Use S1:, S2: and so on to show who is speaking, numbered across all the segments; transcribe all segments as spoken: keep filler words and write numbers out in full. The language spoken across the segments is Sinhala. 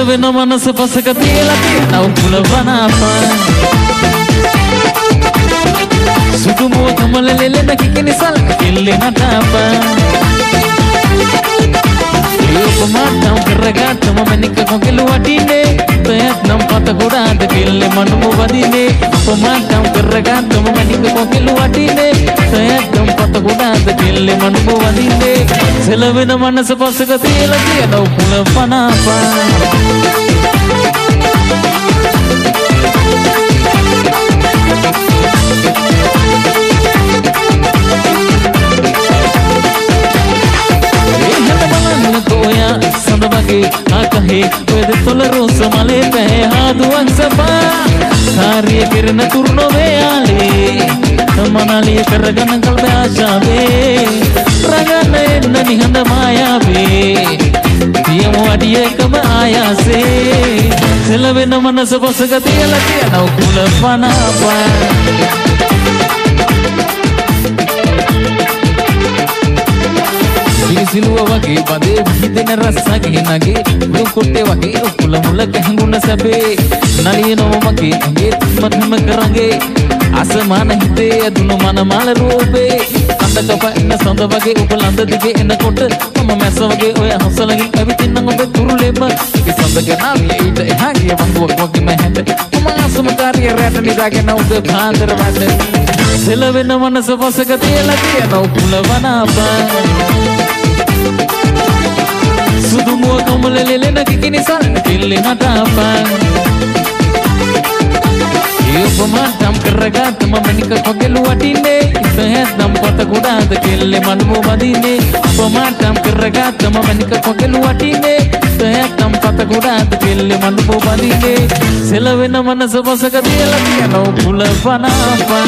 S1: සෙලවෙන මනස පසක තියලා තියෙන උකුල වනාපා සුදු මුව කමල ලෙලෙන කිකිනි සල්ක කෙල්ලේ නටාපා යොපමාටම් කරගත්තම මනික කොකෙලු වටිනේ තයත් නම් පත ගොඩාද කෙල්ලේ මනුම වදිනේ යොපමාටම් කරගත්තම මනික කොකෙලු වටිනේ තයත් නම් පත ගොඩාද කෙල්ලේ මනුම වදිනේ සෙලවෙන මනස පසක තියලා තියෙන උකුල පනාපා ආකහේ වෙද තොල රෝස මලේ පැහැ හාදුවක් සපා කාර්ය කෙරෙන තුරු නොවේයාලේ තමනලිය කරගන්න කල්ප ආශාවේ රගන්න එන්න නිහඬ මායාවේ පියමු අඩිය එකම ආයාසේ සෙලවෙන මනස පසක තියලා තියෙන උකුල පනාපා සිලුව වගේ බදේ විහිදෙන රස්සගේ නගේ උඩු කොටේ වගේ උකුල මුල ගැහුණ සැබේ නලියනෝ මගේ ඇඟේ මතම කරගේ අසමාන හිතේ ඇදුණු මන මාල රූපේ අඳ කපන්න සඳ වගේ උපලන්ද දිගේ එනකොට මම මැස්ස වගේ ඔය හසලකින් ඇවිදින්නම් ඔබ තුරුලෙම ඉති සඳ ගනාවේ ඊට එහා ගිය වංගුවක් වගේ මහැඳ මම අසම කාර්ය රැට නිදාගෙන උද පාන්දර වැඩ සෙලවෙන මනස පසක තියලා තියෙන උකුල වනාපා සුදු මුව කමල ලෙලෙන කිකිනි සල්ක කෙල්ලේ නටාපා යොපමාටම් කරගත්තම මනික කොකෙලු වටිනේ ඉතහැත් නම් පත ගොඩාද කෙල්ලේ මනුම වදිනේ යොපමාටම් කරගත්තම මනික කොකෙලු වටිනේ ඉතහැත් නම් පත ගොඩාද කෙල්ලේ මනුම වදිනේ සෙලවෙන මනස පසක තියලා තියෙන උකුල පනාපා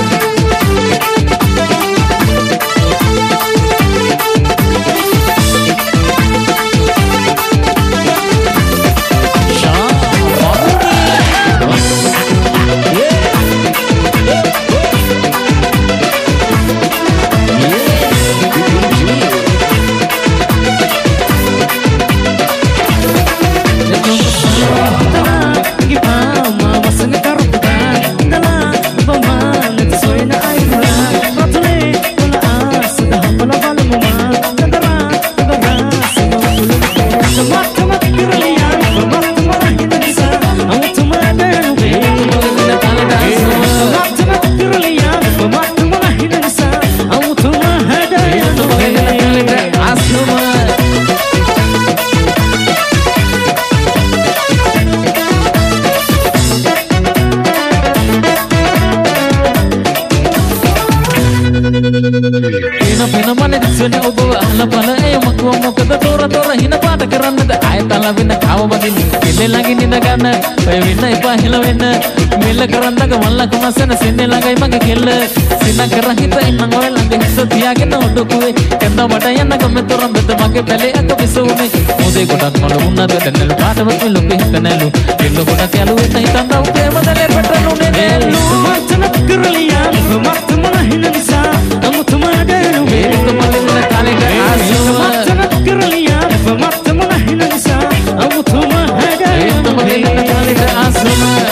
S1: කරන්නක මල්ලක මසන සින්නේ ළඟයි මගේ කෙල්ල සින්න කරන් හිත ඉන්නම් ඔය ළඟ හිත තියාගෙන ඔඩකුවේ එන්න මට යන්න කමෙතරම් බෙද මගේ පැලේ අත විසුනේ මොදේ කොටක් මල වුණාද දැන්නලු පාටවත් ලොකේ හිතනලු එන්න කොටක් යලුවේ හිතන්න උපේම දලේ පෙට්‍රලුනේ නේලු මචන කරලියා මත් මන හින නිසා අමුතුම ගෑනු මේක මලින්න කාලේ ආසම මචන කරලියා මත් මන හින නිසා අමුතුම ගෑනු මලින්න කාලේ ආසම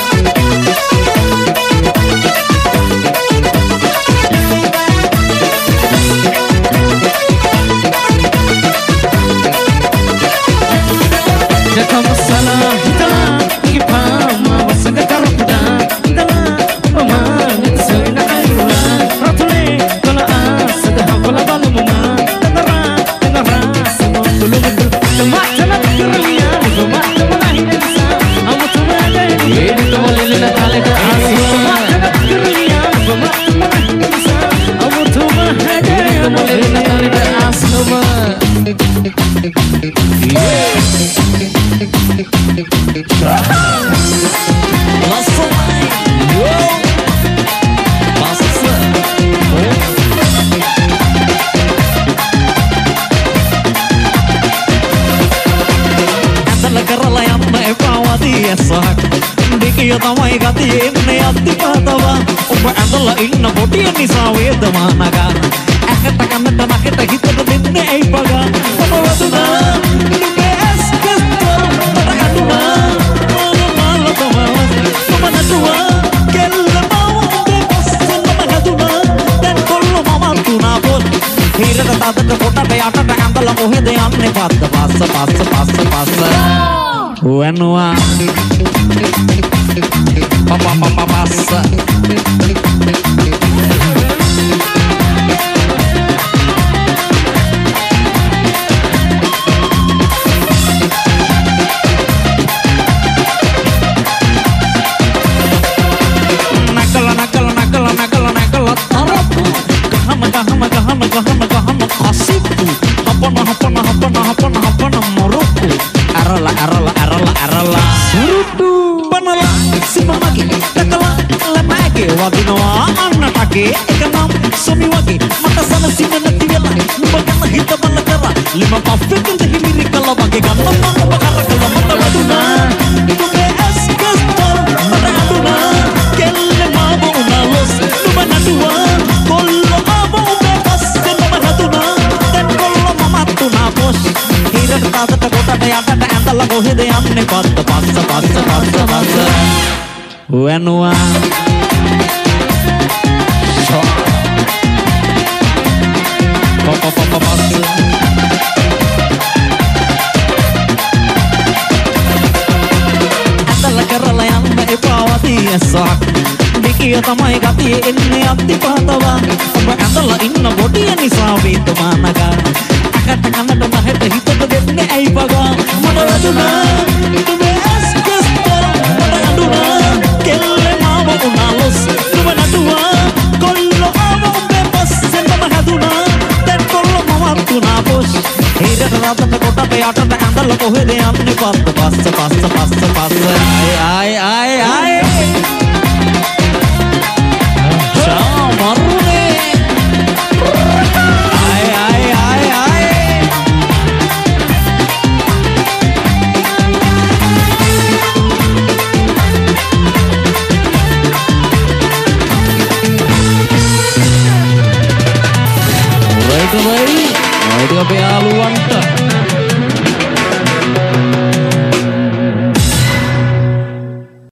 S1: තමයි ගතියේ මනේ අත්තිපාතවා ඔබ ඇඳලා ඉන්න පොඩි නිසා වේදමානගා ඇකට කන්නට නැකට හිතට දෙන්නේ ඇයි පගා ඔබ වතුනා ලුකේ ඇස් කස්තෝ රකටුනා පද්ද පස්ස පස්ස පස්ස පස්ස වෙනවා පප පප පස්ස nakala nakala nakala nakala nakala tarapu gahama gahama gahama gahama gahama khasipu hapana hapana hapana hapana hapana moruku arala arala arala arala surutu panala simamagi takala lamage wadinawa annatake ekanam somi wage mata sanasina nati vela nubagana hita balla kara lima paffekunda himiri kala wage ganna manna bakara kala mata waduna tube eskastar mata aduna kelle mabo unalos nuba naduwa kollo abo ube kasse nuba naduna den kollo mamatuna bosh hirat taata kotata yatata ඇඳලා කොහෙද යන්නේ පස්ස පස්ස පස්ස පස්ස පස්ස වෙනවා පප පප පස්ස ඇඳලා කරලා යන්න එපා වතියසක් දෙකිය තමයි ගතිය එන්නේ අත්ති පහතවා ඔබ ඇඳලා ඉන්න බොඩිය නිසා වේතුමානක අකට කනට නැහෙට හිතට දෙන්නේ ඇයි බගා මට වැදුනා තුමේ ඇස්කස්තර මට අඬුනා කෙල්ලේ මාව උනාලොස් තුම නටුවා කොල්ලෝ ආව උඹේ පස්සේ මම හැදුනා දැන් කොල්ලෝ මම තුනා පොස් හිරට රතන කොටට යටට ඇඳලා කොහෙද යන්නේ පස්ස පස්ස පස්ස පස්ස පස්ස ආයි ආයි ආයි ආයි